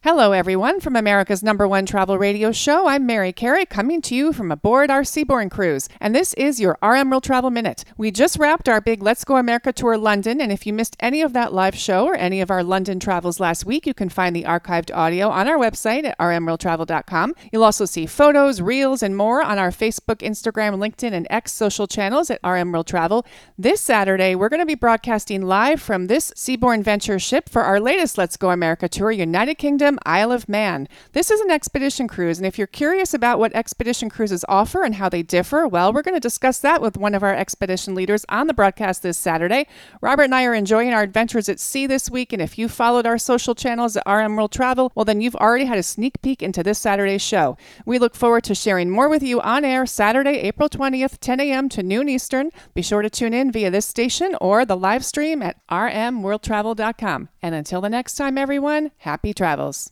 Hello, everyone. From America's #1 travel radio show, I'm Mary Carey, coming to you from aboard our Seabourn cruise. And this is your RM World Travel Minute. We just wrapped our big Let's Go America Tour London, and if you missed any of that live show or any of our London travels last week, you can find the archived audio on our website at rmworldtravel.com. You'll also see photos, reels, and more on our Facebook, Instagram, LinkedIn, and X social channels at RM World Travel. This Saturday, we're going to be broadcasting live from this Seabourn Venture ship for our latest Let's Go America Tour, United Kingdom, Isle of Man. This is an expedition cruise, and if you're curious about what expedition cruises offer and how they differ, well, we're going to discuss that with one of our expedition leaders on the broadcast this Saturday. Robert and I are enjoying our adventures at sea this week, and if you followed our social channels at RM World Travel, well, then you've already had a sneak peek into this Saturday's show. We look forward to sharing more with you on air Saturday, April 20th, 10 a.m. to noon Eastern. Be sure to tune in via this station or the live stream at rmworldtravel.com. And until the next time, everyone, happy travels.